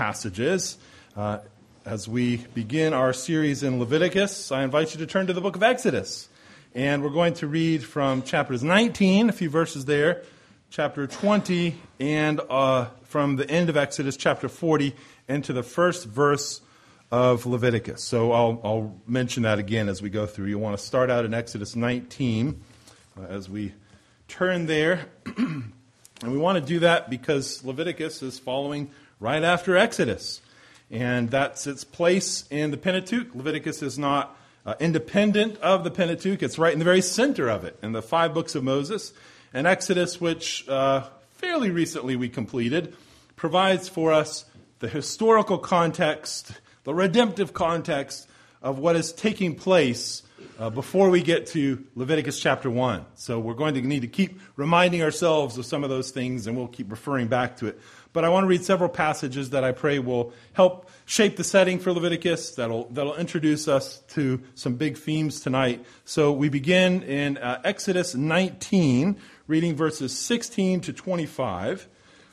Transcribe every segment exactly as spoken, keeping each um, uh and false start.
passages. Uh, as we begin our series in Leviticus, I invite you to turn to the book of Exodus. And we're going to read from chapters nineteen, a few verses there, chapter twenty, and uh, from the end of Exodus, chapter forty, into the first verse of Leviticus. So I'll, I'll mention that again as we go through. You want to start out in Exodus nineteen uh, as we turn there. And we want to do that because Leviticus is following right after Exodus. And that's its place in the Pentateuch. Leviticus is not uh, independent of the Pentateuch. It's right in the very center of it, in the five books of Moses. And Exodus, which uh, fairly recently we completed, provides for us the historical context, the redemptive context of what is taking place uh, before we get to Leviticus chapter one. So we're going to need to keep reminding ourselves of some of those things, and we'll keep referring back to it. But I want to read several passages that I pray will help shape the setting for Leviticus, that'll, that'll introduce us to some big themes tonight. So we begin in uh, Exodus nineteen, reading verses sixteen to twenty-five.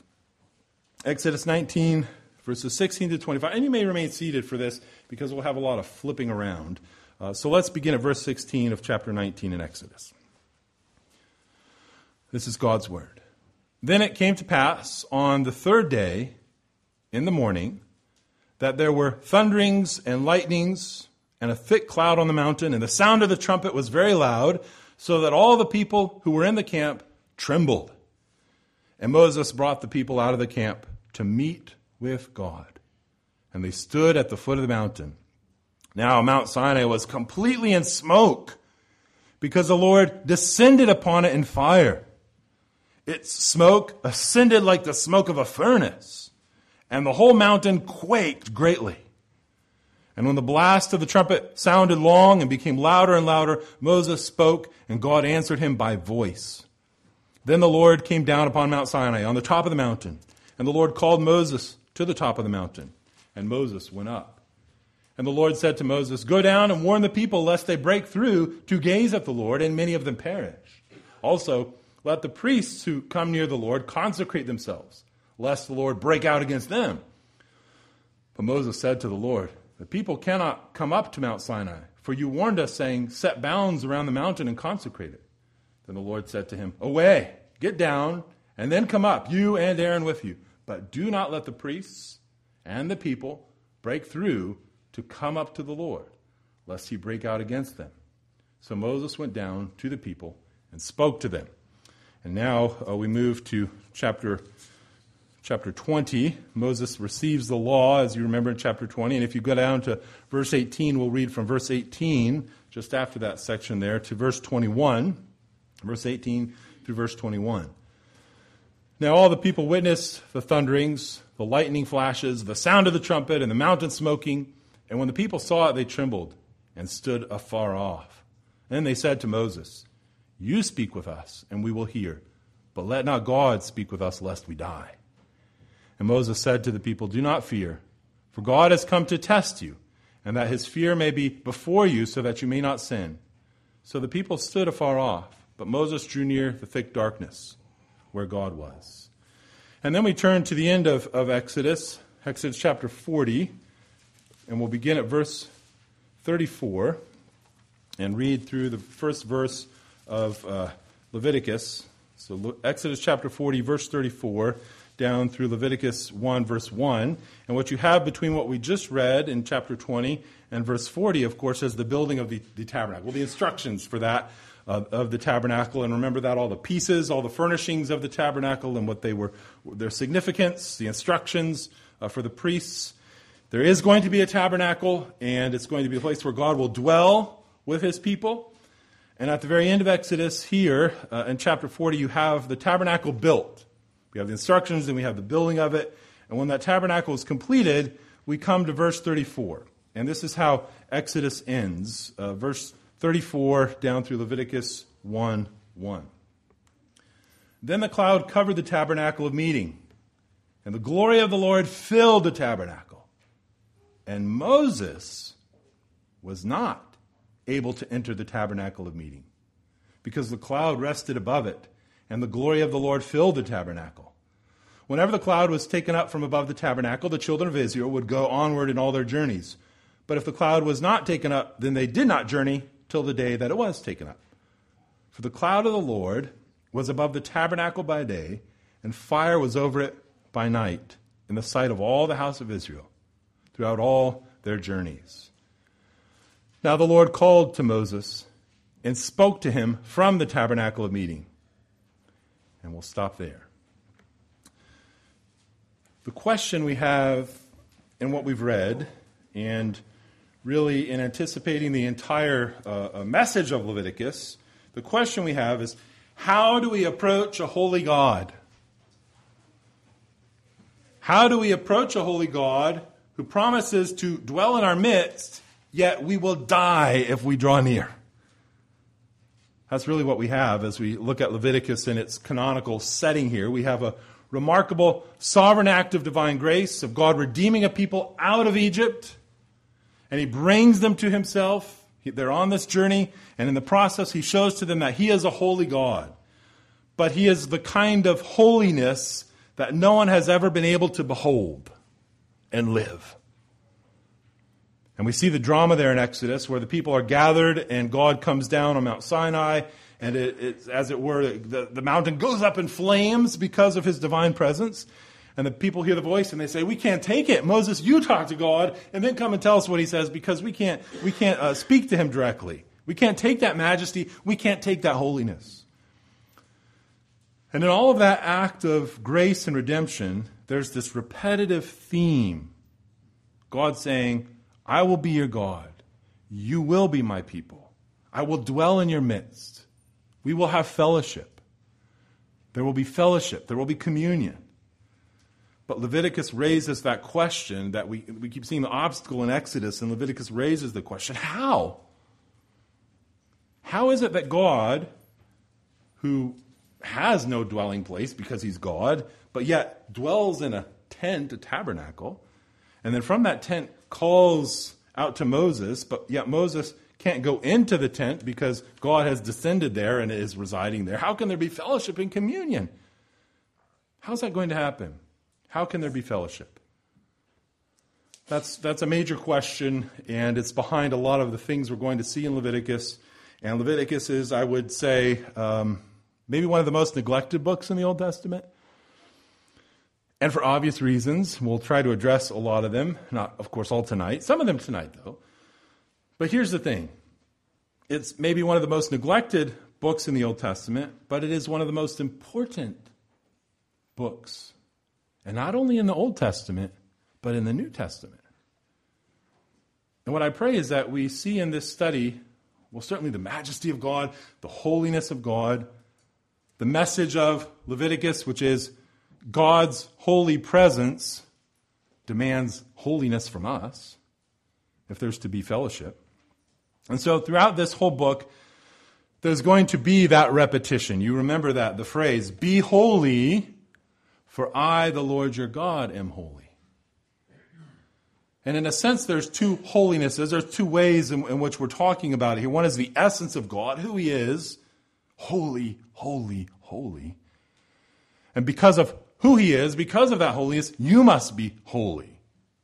Exodus nineteen, verses sixteen to twenty-five. And you may remain seated for this because we'll have a lot of flipping around. Uh, so let's begin at verse sixteen of chapter nineteen in Exodus. This is God's word. Then it came to pass on the third day in the morning that there were thunderings and lightnings and a thick cloud on the mountain, and the sound of the trumpet was very loud, so that all the people who were in the camp trembled. And Moses brought the people out of the camp to meet with God. And they stood at the foot of the mountain. Now Mount Sinai was completely in smoke, because the Lord descended upon it in fire. Its smoke ascended like the smoke of a furnace, and the whole mountain quaked greatly. And when the blast of the trumpet sounded long and became louder and louder, Moses spoke, and God answered him by voice. Then the Lord came down upon Mount Sinai on the top of the mountain, and the Lord called Moses to the top of the mountain, and Moses went up. And the Lord said to Moses, "Go down and warn the people lest they break through to gaze at the Lord, and many of them perish. Also, let the priests who come near the Lord consecrate themselves, lest the Lord break out against them." But Moses said to the Lord, "The people cannot come up to Mount Sinai, for you warned us, saying, 'Set bounds around the mountain and consecrate it.'" Then the Lord said to him, "Away, get down, and then come up, you and Aaron with you. But do not let the priests and the people break through to come up to the Lord, lest he break out against them." So Moses went down to the people and spoke to them. And now uh, we move to chapter chapter twenty. Moses receives the law, as you remember in chapter twenty. And if you go down to verse eighteen, we'll read from verse eighteen, just after that section there, to verse twenty-one. Verse eighteen through verse twenty-one. Now all the people witnessed the thunderings, the lightning flashes, the sound of the trumpet, and the mountain smoking. And when the people saw it, they trembled and stood afar off. Then they said to Moses, "You speak with us, and we will hear. But let not God speak with us, lest we die." And Moses said to the people, "Do not fear, for God has come to test you, and that his fear may be before you, so that you may not sin." So the people stood afar off, but Moses drew near the thick darkness where God was. And then we turn to the end of, of Exodus, Exodus chapter forty, and we'll begin at verse thirty-four and read through the first verse of uh, Leviticus. So Exodus chapter forty, verse thirty-four, down through Leviticus one, verse one. And what you have between what we just read in chapter twenty and verse forty, of course, is the building of the, the tabernacle. Well, the instructions for that, uh, of the tabernacle. And remember that all the pieces, all the furnishings of the tabernacle and what they were, their significance, the instructions uh, for the priests. There is going to be a tabernacle, and it's going to be a place where God will dwell with his people. And at the very end of Exodus here, uh, in chapter forty, you have the tabernacle built. We have the instructions and we have the building of it. And when that tabernacle is completed, we come to verse thirty-four. And this is how Exodus ends. Uh, verse thirty-four down through Leviticus one one. Then the cloud covered the tabernacle of meeting, and the glory of the Lord filled the tabernacle. And Moses was not able to enter the tabernacle of meeting, because the cloud rested above it, and the glory of the Lord filled the tabernacle. Whenever the cloud was taken up from above the tabernacle, the children of Israel would go onward in all their journeys. But if the cloud was not taken up, then they did not journey till the day that it was taken up. For the cloud of the Lord was above the tabernacle by day, and fire was over it by night, in the sight of all the house of Israel, throughout all their journeys. Now the Lord called to Moses and spoke to him from the tabernacle of meeting. And we'll stop there. The question we have in what we've read, and really in anticipating the entire uh, message of Leviticus, the question we have is, how do we approach a holy God? How do we approach a holy God who promises to dwell in our midst, yet we will die if we draw near? That's really what we have as we look at Leviticus in its canonical setting here. We have a remarkable sovereign act of divine grace, of God redeeming a people out of Egypt, and he brings them to himself. They're on this journey, and in the process he shows to them that he is a holy God. But he is the kind of holiness that no one has ever been able to behold and live. And we see the drama there in Exodus, where the people are gathered and God comes down on Mount Sinai, and it, it's, as it were, the, the mountain goes up in flames because of his divine presence. And the people hear the voice and they say, we can't take it. Moses, you talk to God and then come and tell us what he says, because we can't, we can't uh, speak to him directly. We can't take that majesty. We can't take that holiness. And in all of that act of grace and redemption, there's this repetitive theme. God saying, I will be your God. You will be my people. I will dwell in your midst. We will have fellowship. There will be fellowship. There will be communion. But Leviticus raises that question that we, we keep seeing the obstacle in Exodus, and Leviticus raises the question, how? How is it that God, who has no dwelling place because he's God, but yet dwells in a tent, a tabernacle, and then from that tent calls out to Moses, but yet Moses can't go into the tent because God has descended there and is residing there? How can there be fellowship and communion? How's that going to happen? How can there be fellowship? That's, that's a major question, and it's behind a lot of the things we're going to see in Leviticus. And Leviticus is, I would say, um, maybe one of the most neglected books in the Old Testament. And for obvious reasons, we'll try to address a lot of them. Not, of course, all tonight. Some of them tonight, though. But here's the thing. It's maybe one of the most neglected books in the Old Testament, but it is one of the most important books. And not only in the Old Testament, but in the New Testament. And what I pray is that we see in this study, well, certainly the majesty of God, the holiness of God, the message of Leviticus, which is God's holy presence demands holiness from us if there's to be fellowship. And so throughout this whole book, there's going to be that repetition. You remember that, the phrase, be holy, for I, the Lord your God, am holy. And in a sense, there's two holinesses. There's two ways in, in which we're talking about it here. One is the essence of God, who he is, holy, holy, holy. And because of who he is, because of that holiness, you must be holy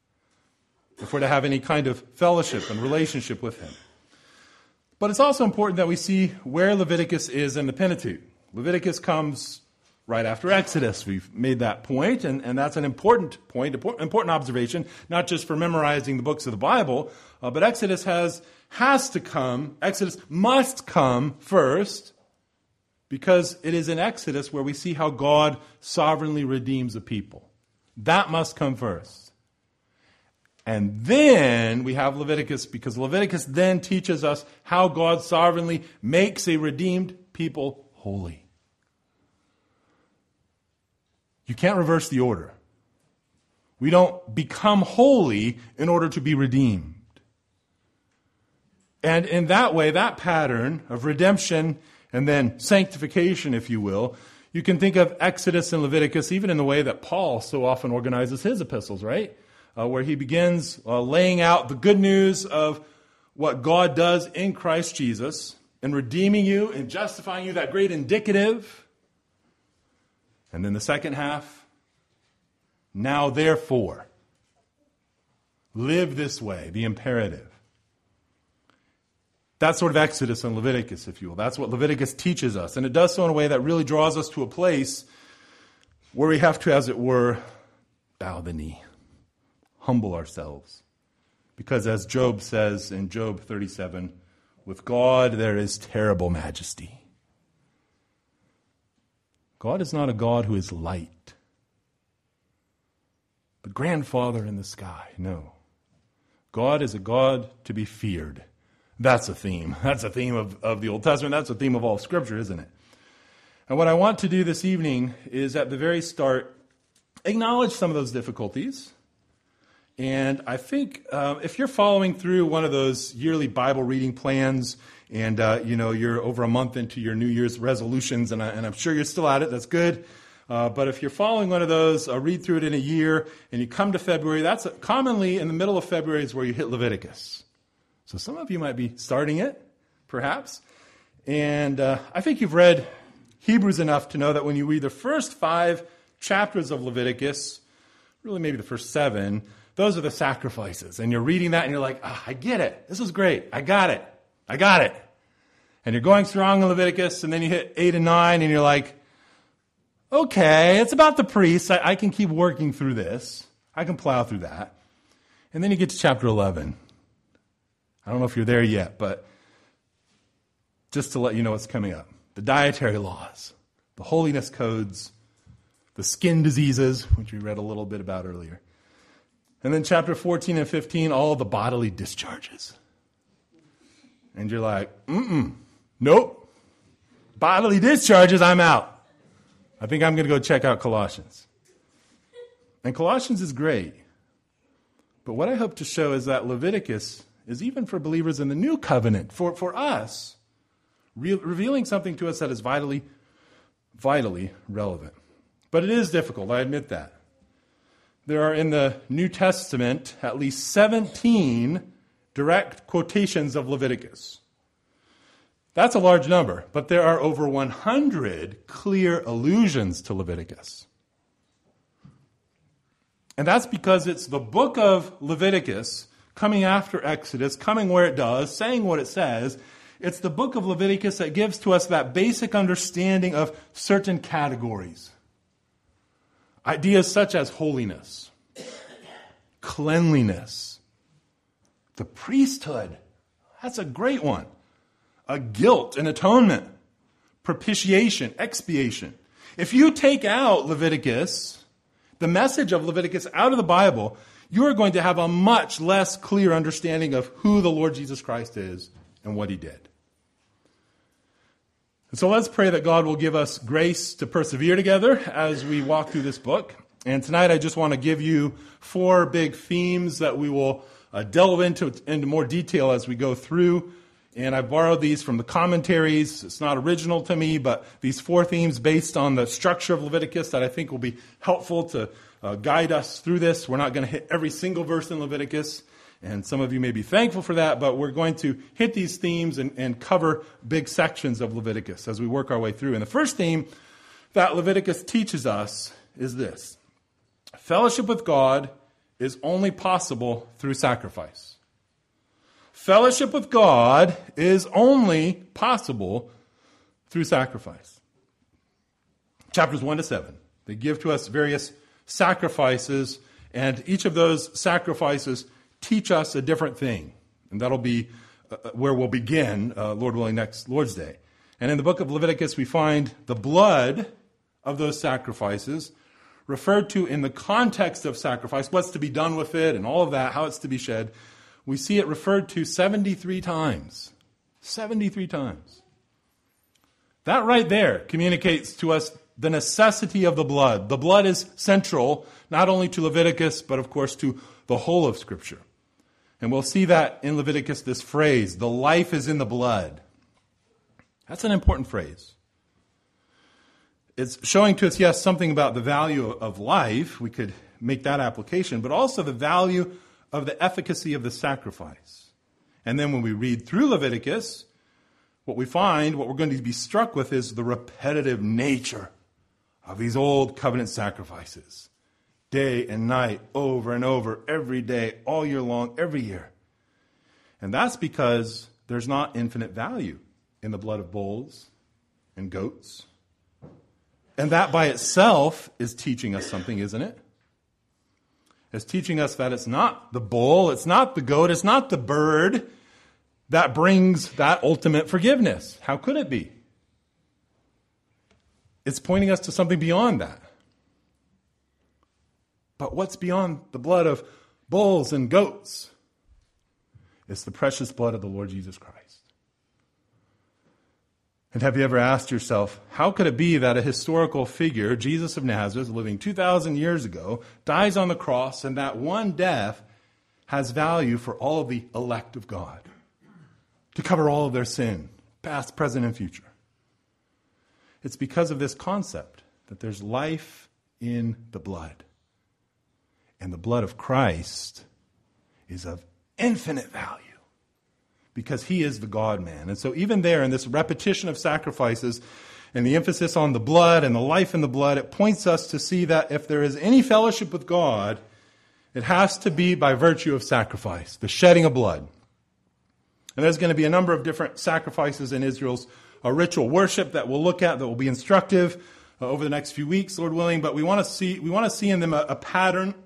if we're to have any kind of fellowship and relationship with him. But it's also important that we see where Leviticus is in the Pentateuch. Leviticus comes right after Exodus. We've made that point, and, and that's an important point, important observation, not just for memorizing the books of the Bible, uh, but Exodus has, has to come, Exodus must come first, because it is in Exodus where we see how God sovereignly redeems a people. That must come first. And then we have Leviticus, because Leviticus then teaches us how God sovereignly makes a redeemed people holy. You can't reverse the order. We don't become holy in order to be redeemed. And in that way, that pattern of redemption and then sanctification, if you will, you can think of Exodus and Leviticus even in the way that Paul so often organizes his epistles, right? Uh, where he begins uh, laying out the good news of what God does in Christ Jesus and redeeming you and justifying you, that great indicative. And then the second half, Now therefore, live this way, the imperative. That's sort of Exodus and Leviticus, if you will. That's what Leviticus teaches us. And it does so in a way that really draws us to a place where we have to, as it were, bow the knee, humble ourselves. Because as Job says in Job thirty-seven, with God there is terrible majesty. God is not a God who is light, the grandfather in the sky. No. God is a God to be feared. That's a theme. That's a theme of, of the Old Testament. That's a theme of all Scripture, isn't it? And what I want to do this evening is at the very start, acknowledge some of those difficulties. And I think uh, if you're following through one of those yearly Bible reading plans and, uh, you know, you're over a month into your New Year's resolutions, and, I, and I'm sure you're still at it, that's good. Uh, but if you're following one of those, uh, read through it in a year, and you come to February, that's a, commonly in the middle of February is where you hit Leviticus. So some of you might be starting it, perhaps. And uh, I think you've read Hebrews enough to know that when you read the first five chapters of Leviticus, really maybe the first seven, those are the sacrifices. And you're reading that and you're like, oh, I get it. This is great. I got it. I got it. And you're going strong in Leviticus, and then you hit eight and nine, and you're like, okay, it's about the priests. I, I can keep working through this. I can plow through that. And then you get to chapter eleven. I don't know if you're there yet, but just to let you know what's coming up. The dietary laws, the holiness codes, the skin diseases, which we read a little bit about earlier. And then chapter fourteen and fifteen, all the bodily discharges. And you're like, mm-mm, nope. Bodily discharges, I'm out. I think I'm going to go check out Colossians. And Colossians is great. But what I hope to show is that Leviticus is even for believers in the new covenant, for, for us, re- revealing something to us that is vitally, vitally relevant. But it is difficult, I admit that. There are in the New Testament at least seventeen direct quotations of Leviticus. That's a large number, but there are over one hundred clear allusions to Leviticus. And that's because it's the book of Leviticus coming after Exodus, coming where it does, saying what it says. It's the book of Leviticus that gives to us that basic understanding of certain categories. Ideas such as holiness, cleanliness, the priesthood. That's a great one. A guilt and atonement, propitiation, expiation. If you take out Leviticus, the message of Leviticus out of the Bible, you are going to have a much less clear understanding of who the Lord Jesus Christ is and what he did. And so let's pray that God will give us grace to persevere together as we walk through this book. And tonight I just want to give you four big themes that we will uh, delve into, into more detail as we go through. And I borrowed these from the commentaries. It's not original to me, but these four themes based on the structure of Leviticus that I think will be helpful to uh, guide us through this. We're not going to hit every single verse in Leviticus, and some of you may be thankful for that, but we're going to hit these themes and, and cover big sections of Leviticus as we work our way through. And the first theme that Leviticus teaches us is this: fellowship with God is only possible through sacrifice. Fellowship with God is only possible through sacrifice. Chapters one to seven, they give to us various sacrifices, and each of those sacrifices teach us a different thing. And that'll be uh, where we'll begin, uh, Lord willing, next Lord's Day. And in the book of Leviticus, we find the blood of those sacrifices referred to in the context of sacrifice, what's to be done with it and all of that, how it's to be shed. We see it referred to seventy-three times. seventy-three times. That right there communicates to us the necessity of the blood. The blood is central, not only to Leviticus, but of course to the whole of Scripture. And we'll see that in Leviticus, this phrase, the life is in the blood. That's an important phrase. It's showing to us, yes, something about the value of life. We could make that application, but also the value of the efficacy of the sacrifice. And then when we read through Leviticus, what we find, what we're going to be struck with is the repetitive nature of these old covenant sacrifices. day and night, over and over, every day, all year long, every year. And that's because there's not infinite value in the blood of bulls and goats. And that by itself is teaching us something, isn't it? It's teaching us that it's not the bull, it's not the goat, it's not the bird that brings that ultimate forgiveness. How could it be? It's pointing us to something beyond that. But what's beyond the blood of bulls and goats? It's the precious blood of the Lord Jesus Christ. And have you ever asked yourself, how could it be that a historical figure, Jesus of Nazareth, living two thousand years ago, dies on the cross, and that one death has value for all of the elect of God, to cover all of their sin, past, present, and future? It's because of this concept that there's life in the blood. And the blood of Christ is of infinite value because he is the God-man. And so even there in this repetition of sacrifices and the emphasis on the blood and the life in the blood, it points us to see that if there is any fellowship with God, it has to be by virtue of sacrifice, the shedding of blood. And there's going to be a number of different sacrifices in Israel's uh, ritual worship that we'll look at that will be instructive uh, over the next few weeks, Lord willing. But we want to see we want to see in them a, a pattern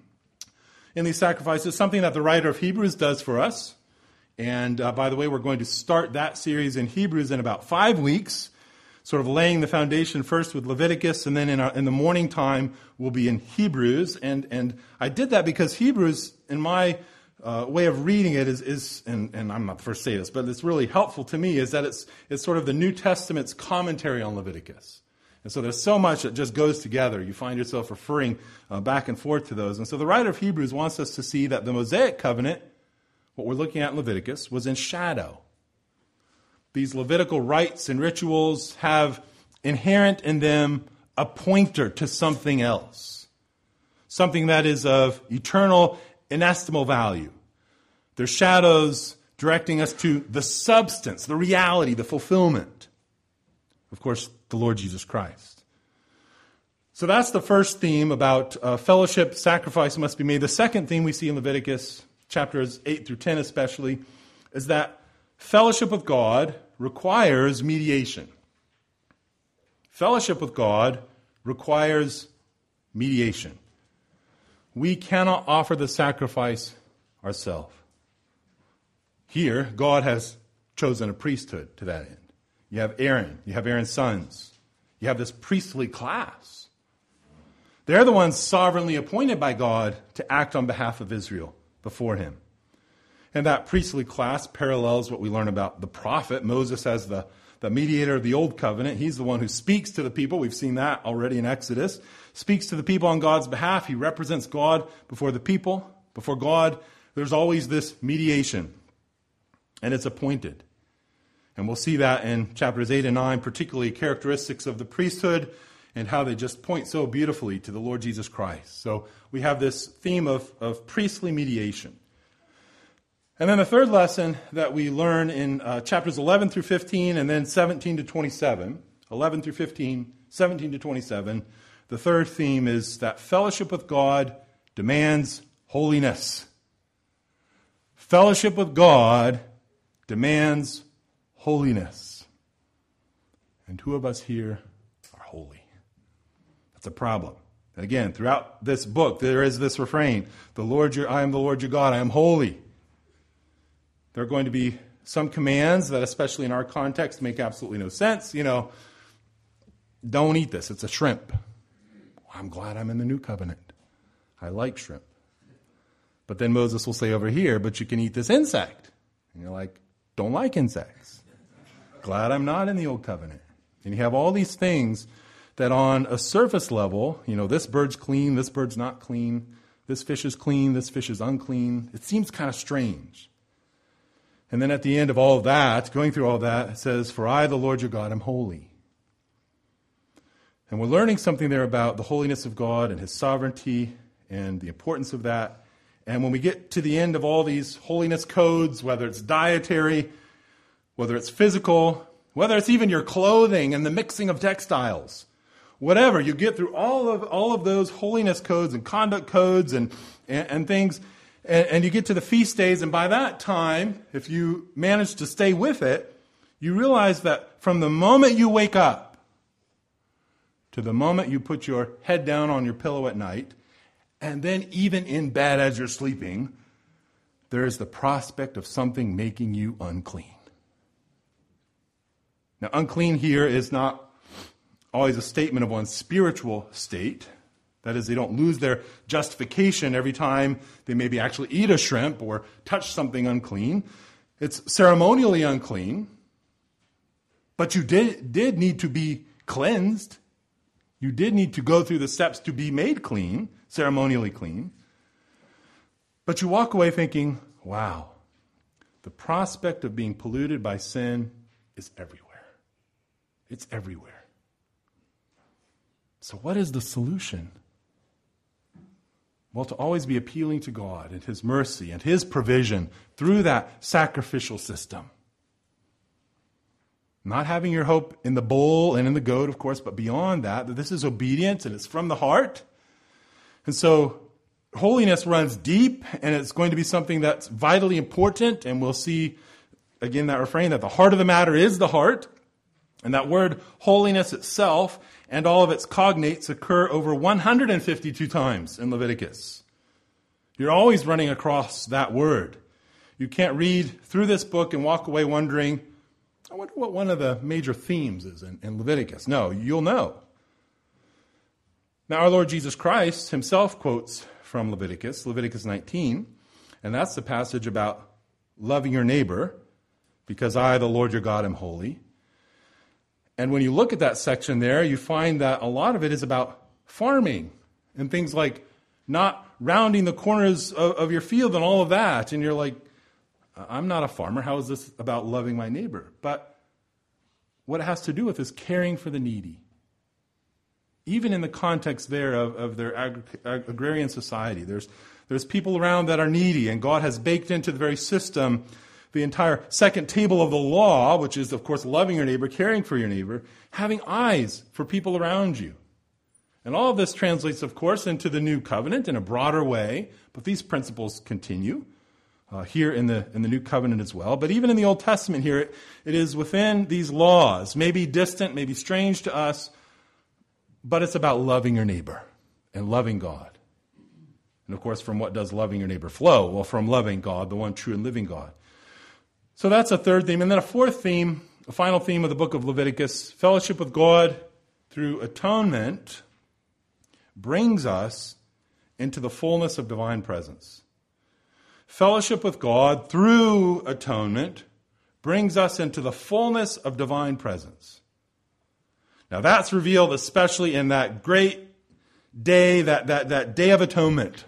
in these sacrifices, something that the writer of Hebrews does for us. And uh, by the way, we're going to start that series in Hebrews in about five weeks, sort of laying the foundation first with Leviticus, and then in, our, in the morning time we'll be in Hebrews. And and I did that because Hebrews, in my uh, way of reading it, is, is and, and I'm not the first to say this, but it's really helpful to me, is that it's it's sort of the New Testament's commentary on Leviticus. And so there's so much that just goes together. You find yourself referring uh, back and forth to those. And so the writer of Hebrews wants us to see that the Mosaic covenant, what we're looking at in Leviticus, was in shadow. These Levitical rites and rituals have inherent in them a pointer to something else, something that is of eternal, inestimable value. They're shadows directing us to the substance, the reality, the fulfillment. Of course, the Lord Jesus Christ. So that's the first theme about uh, fellowship, sacrifice must be made. The second theme we see in Leviticus, chapters eight through ten especially, is that fellowship with God requires mediation. Fellowship with God requires mediation. We cannot offer the sacrifice ourselves. Here, God has chosen a priesthood to that end. You have Aaron, you have Aaron's sons, you have this priestly class. They're the ones sovereignly appointed by God to act on behalf of Israel before him. And that priestly class parallels what we learn about the prophet, Moses as the, the mediator of the old covenant. He's the one who speaks to the people. We've seen that already in Exodus. Speaks to the people on God's behalf. He represents God before the people. Before God, there's always this mediation. And it's appointed. And we'll see that in chapters eight and nine, particularly characteristics of the priesthood and how they just point so beautifully to the Lord Jesus Christ. So we have this theme of, of priestly mediation. And then the third lesson that we learn in uh, chapters eleven through fifteen and then seventeen to twenty-seven, eleven through fifteen, seventeen to twenty-seven, the third theme is that fellowship with God demands holiness. Fellowship with God demands holiness. And who of us here are holy? That's a problem. And again, throughout this book, there is this refrain, the Lord your, I am the Lord your God, I am holy. There are going to be some commands that, especially in our context, make absolutely no sense. You know, don't eat this, it's a shrimp. Well, I'm glad I'm in the new covenant. I like shrimp. But then Moses will say over here, but you can eat this insect. And you're like, don't like insects. Glad I'm not in the old covenant. And you have all these things that on a surface level, you know, this bird's clean, this bird's not clean, this fish is clean, this fish is unclean. It seems kind of strange. And then at the end of all of that, going through all that, it says, for I, the Lord your God, am holy. And we're learning something there about the holiness of God and his sovereignty and the importance of that. And when we get to the end of all these holiness codes, whether it's dietary, whether it's physical, whether it's even your clothing and the mixing of textiles, whatever. You get through all of all of those holiness codes and conduct codes and, and, and things, and, and you get to the feast days, and by that time, if you manage to stay with it, you realize that from the moment you wake up to the moment you put your head down on your pillow at night, and then even in bed as you're sleeping, there is the prospect of something making you unclean. Now, unclean here is not always a statement of one's spiritual state. That is, they don't lose their justification every time they maybe actually eat a shrimp or touch something unclean. It's ceremonially unclean, but you did, did need to be cleansed. You did need to go through the steps to be made clean, ceremonially clean. But you walk away thinking, wow, the prospect of being polluted by sin is everywhere. It's everywhere. So what is the solution? Well, to always be appealing to God and His mercy and His provision through that sacrificial system. Not having your hope in the bull and in the goat, of course, but beyond that, that this is obedience and it's from the heart. And so holiness runs deep, and it's going to be something that's vitally important, and we'll see, again, that refrain that the heart of the matter is the heart. And that word holiness itself and all of its cognates occur over one hundred fifty-two times in Leviticus. You're always running across that word. You can't read through this book and walk away wondering, I wonder what one of the major themes is in, in Leviticus. No, you'll know. Now, our Lord Jesus Christ himself quotes from Leviticus, Leviticus nineteen, and that's the passage about loving your neighbor, because I, the Lord your God, am holy. And when you look at that section there, you find that a lot of it is about farming and things like not rounding the corners of, of your field and all of that. And you're like, I'm not a farmer. How is this about loving my neighbor? But what it has to do with is caring for the needy. Even in the context there of, of their ag- ag- agrarian society, there's, there's people around that are needy, and God has baked into the very system the entire second table of the law, which is, of course, loving your neighbor, caring for your neighbor, having eyes for people around you. And all of this translates, of course, into the new covenant in a broader way, but these principles continue uh, here in the in the new covenant as well. But even in the Old Testament here, it, it is within these laws, maybe distant, maybe strange to us, but it's about loving your neighbor and loving God. And, of course, from what does loving your neighbor flow? Well, from loving God, the one true and living God. So that's a third theme. And then a fourth theme, a final theme of the book of Leviticus, fellowship with God through atonement brings us into the fullness of divine presence. Fellowship with God through atonement brings us into the fullness of divine presence. Now that's revealed especially in that great day, that, that, that day of atonement.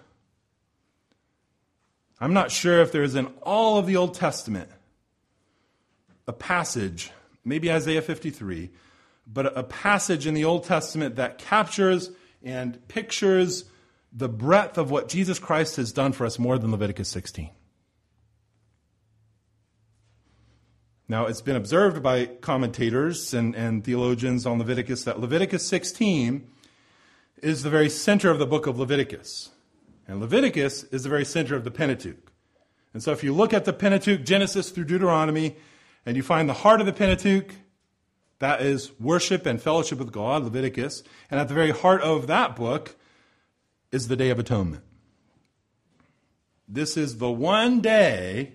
I'm not sure if there's in all of the Old Testament a passage, maybe Isaiah fifty-three, but a passage in the Old Testament that captures and pictures the breadth of what Jesus Christ has done for us more than Leviticus sixteen. Now, it's been observed by commentators and, and theologians on Leviticus that Leviticus sixteen is the very center of the book of Leviticus. And Leviticus is the very center of the Pentateuch. And so if you look at the Pentateuch, Genesis through Deuteronomy, and you find the heart of the Pentateuch, that is worship and fellowship with God, Leviticus. And at the very heart of that book is the Day of Atonement. This is the one day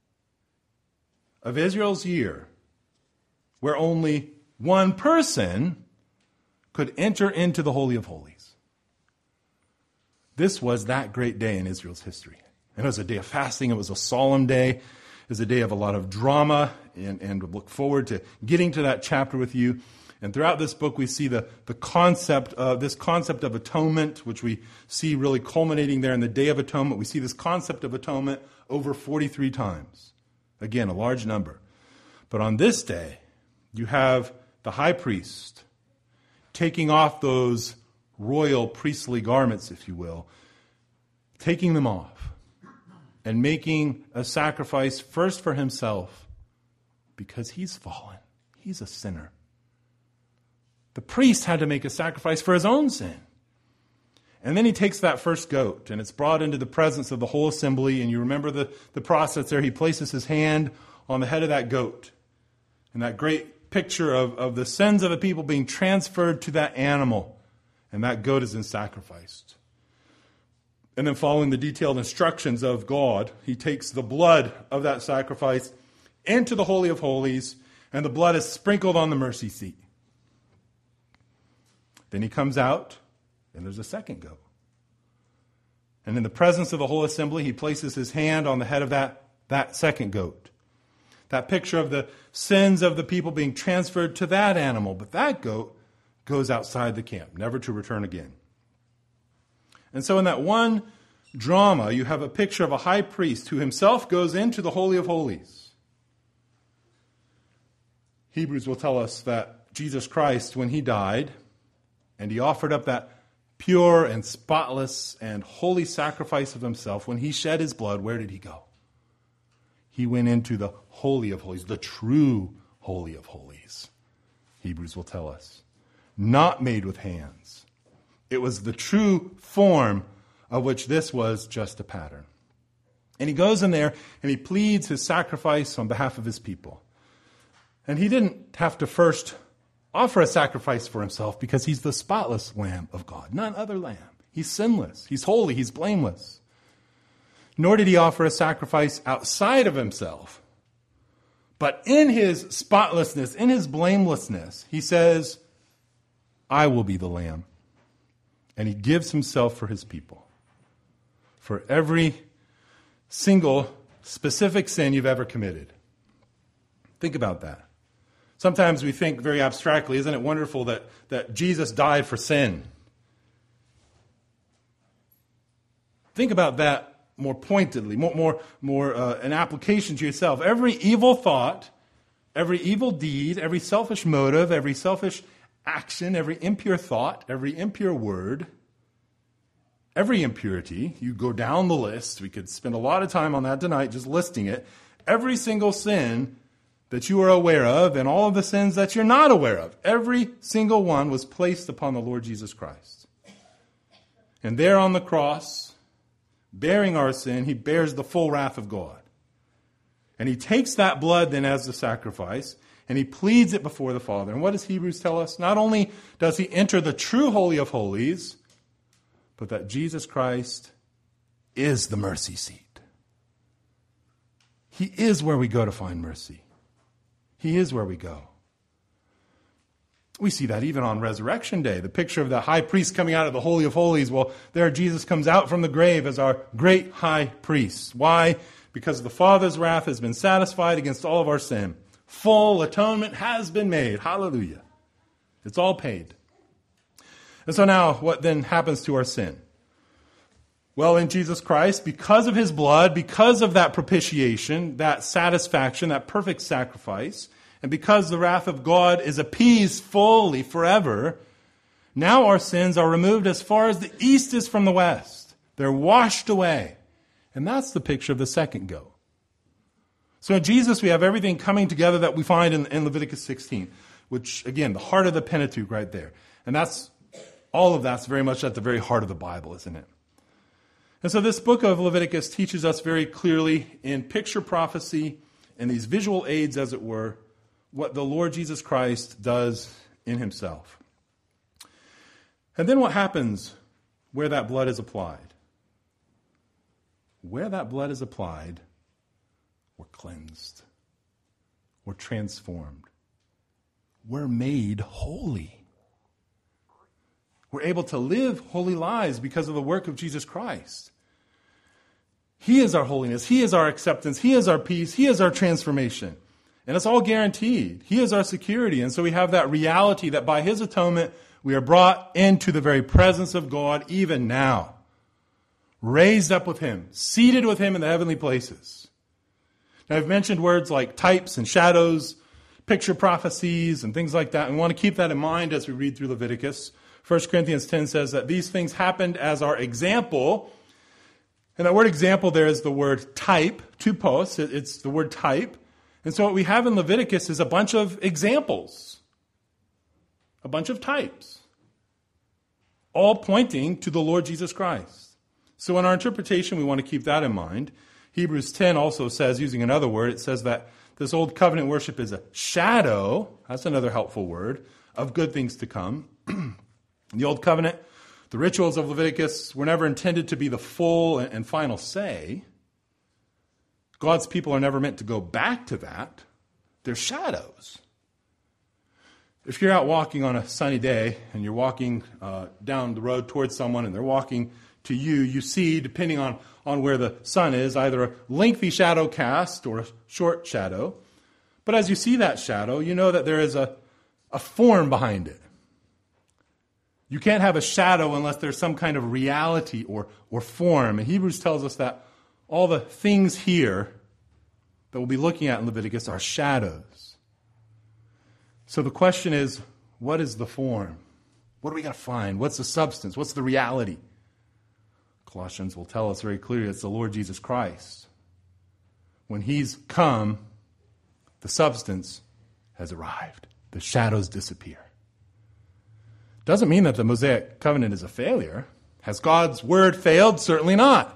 of Israel's year where only one person could enter into the Holy of Holies. This was that great day in Israel's history. And it was a day of fasting. It was a solemn day. It was a day of a lot of drama, and, and we look forward to getting to that chapter with you. And throughout this book, we see the, the concept of this concept of atonement, which we see really culminating there in the Day of Atonement. We see this concept of atonement over forty-three times. Again, a large number. But on this day, you have the high priest taking off those royal priestly garments, if you will, taking them off and making a sacrifice first for himself because he's fallen. He's a sinner. the priest had to make a sacrifice for his own sin. And then he takes that first goat, and it's brought into the presence of the whole assembly. And you remember the, the process there. He places his hand on the head of that goat. And that great picture of, of the sins of the people being transferred to that animal. And that goat is then sacrificed. And then following the detailed instructions of God, he takes the blood of that sacrifice into the Holy of Holies, and the blood is sprinkled on the mercy seat. Then he comes out, and there's a second goat. And in the presence of the whole assembly, he places his hand on the head of that, that second goat. That picture of the sins of the people being transferred to that animal. But that goat goes outside the camp, never to return again. And so in that one drama, you have a picture of a high priest who himself goes into the Holy of Holies. Hebrews will tell us that Jesus Christ, when he died, and he offered up that pure and spotless and holy sacrifice of himself, when he shed his blood, where did he go? He went into the Holy of Holies, the true Holy of Holies, Hebrews will tell us. Not made with hands. It was the true form of which this was just a pattern. And he goes in there and he pleads his sacrifice on behalf of his people. And he didn't have to first offer a sacrifice for himself because he's the spotless Lamb of God, none other lamb. He's sinless, he's holy, he's blameless. Nor did he offer a sacrifice outside of himself. But in his spotlessness, in his blamelessness, he says, I will be the lamb. And he gives himself for his people. For every single specific sin you've ever committed. Think about that. Sometimes we think very abstractly, isn't it wonderful that, that Jesus died for sin? Think about that more pointedly, more, more, more uh, an application to yourself. Every evil thought, every evil deed, every selfish motive, every selfish action, every impure thought, every impure word, every impurity, you go down the list. We could spend a lot of time on that tonight, just listing it. Every single sin that you are aware of and all of the sins that you're not aware of, every single one was placed upon the Lord Jesus Christ. And there on the cross, bearing our sin, he bears the full wrath of God. And he takes that blood then as the sacrifice, and he pleads it before the Father. And what does Hebrews tell us? Not only does he enter the true Holy of Holies, but that Jesus Christ is the mercy seat. He is where we go to find mercy. He is where we go. We see that even on Resurrection Day. The picture of the high priest coming out of the Holy of Holies. Well, there Jesus comes out from the grave as our great high priest. Why? Because the Father's wrath has been satisfied against all of our sin. Full atonement has been made. Hallelujah. It's all paid. And so now, what then happens to our sin? Well, in Jesus Christ, because of his blood, because of that propitiation, that satisfaction, that perfect sacrifice, and because the wrath of God is appeased fully forever, now our sins are removed as far as the east is from the west. They're washed away. And that's the picture of the second goat. So in Jesus, we have everything coming together that we find in, in Leviticus sixteen, which, again, the heart of the Pentateuch right there. And that's all of that's very much at the very heart of the Bible, isn't it? And so this book of Leviticus teaches us very clearly in picture prophecy and these visual aids, as it were, what the Lord Jesus Christ does in himself. And then what happens where that blood is applied? Where that blood is applied, we're cleansed. We're transformed. We're made holy. We're able to live holy lives because of the work of Jesus Christ. He is our holiness. He is our acceptance. He is our peace. He is our transformation. And it's all guaranteed. He is our security. And so we have that reality that by his atonement, we are brought into the very presence of God even now. Raised up with him. Seated with him in the heavenly places. Now, I've mentioned words like types and shadows, picture prophecies, and things like that. And we want to keep that in mind as we read through Leviticus. First Corinthians ten says that these things happened as our example. And that word example there is the word type, tupos. It's the word type. And so what we have in Leviticus is a bunch of examples a bunch of types, all pointing to the Lord Jesus Christ. So in our interpretation, we want to keep that in mind. Hebrews ten also says, using another word, it says that this old covenant worship is a shadow, that's another helpful word, of good things to come. The old covenant, the rituals of Leviticus were never intended to be the full and final say. God's people are never meant to go back to that. They're shadows. If you're out walking on a sunny day and you're walking uh, down the road towards someone and they're walking to you, you see, depending on, on where the sun is, either a lengthy shadow cast or a short shadow. But as you see that shadow, you know that there is a, a form behind it. You can't have a shadow unless there's some kind of reality or, or form. And Hebrews tells us that all the things here that we'll be looking at in Leviticus are shadows. So the question is, what is the form? What do we got to find? What's the substance? What's the reality? Colossians will tell us very clearly it's the Lord Jesus Christ. When he's come, the substance has arrived. The shadows disappear. Doesn't mean that the Mosaic covenant is a failure. Has God's word failed? Certainly not.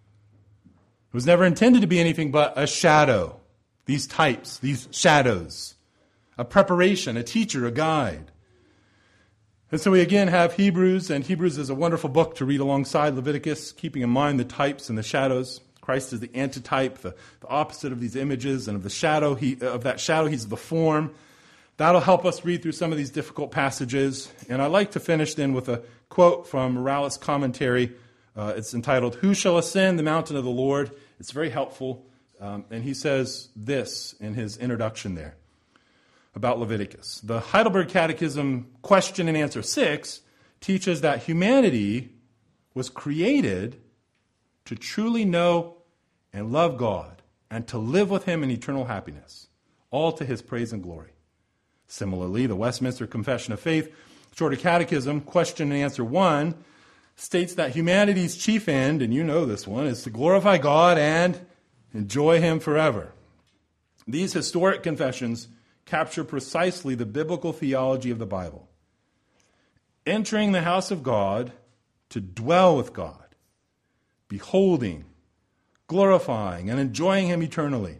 It was never intended to be anything but a shadow. These types, these shadows. A preparation, a teacher, a guide. And so we again have Hebrews, and Hebrews is a wonderful book to read alongside Leviticus, keeping in mind the types and the shadows. Christ is the antitype, the, the opposite of these images, and of the shadow, he, of that shadow, he's the form. That'll help us read through some of these difficult passages. And I'd like to finish then with a quote from Morales' commentary. Uh, it's entitled, "Who Shall Ascend the Mountain of the Lord?" It's very helpful. Um, and he says this in his introduction there about Leviticus. The Heidelberg Catechism question and answer six teaches that humanity was created to truly know and love God and to live with him in eternal happiness, all to his praise and glory. Similarly, the Westminster Confession of Faith, Shorter Catechism, question and answer one, states that humanity's chief end, and you know this one, is to glorify God and enjoy him forever. These historic confessions capture precisely the biblical theology of the Bible. Entering the house of God to dwell with God, beholding, glorifying, and enjoying him eternally.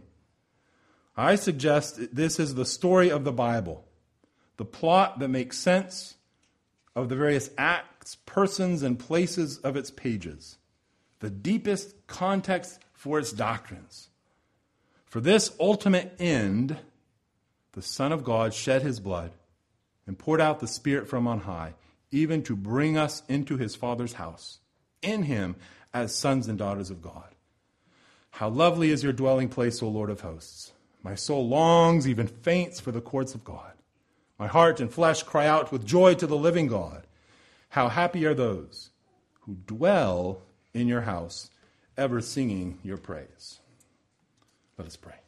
I suggest this is the story of the Bible, the plot that makes sense of the various acts, persons, and places of its pages, the deepest context for its doctrines. For this ultimate end, the Son of God shed his blood and poured out the Spirit from on high, even to bring us into his Father's house, in him as sons and daughters of God. How lovely is your dwelling place, O Lord of hosts! My soul longs, even faints, for the courts of God. My heart and flesh cry out with joy to the living God. How happy are those who dwell in your house, ever singing your praise. Let us pray.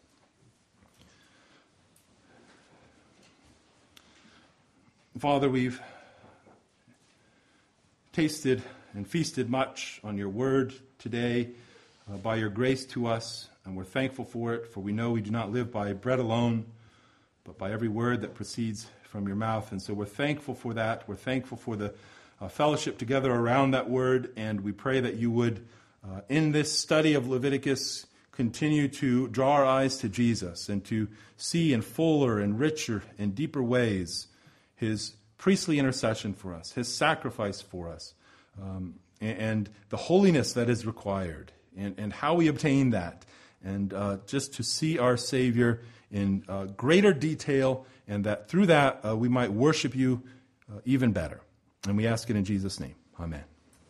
Father, we've tasted and feasted much on your word today uh, by your grace to us. And we're thankful for it, for we know we do not live by bread alone, but by every word that proceeds from your mouth. And so we're thankful for that. We're thankful for the uh, fellowship together around that word. And we pray that you would, uh, in this study of Leviticus, continue to draw our eyes to Jesus and to see in fuller and richer and deeper ways his priestly intercession for us, his sacrifice for us, um, and, and the holiness that is required, and, and how we obtain that. And uh, just to see our Savior in uh, greater detail, and that through that uh, we might worship you uh, even better. And we ask it in Jesus' name. Amen.